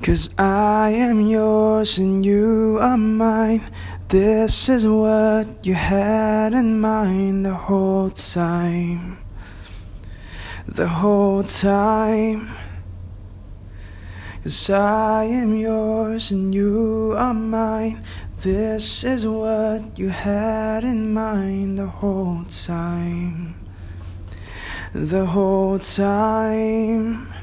'Cause I am yours and you are mine. This is what you had in mind the whole time. The whole time. 'Cause I am yours and you are mine. This is what you had in mind the whole time. The whole time.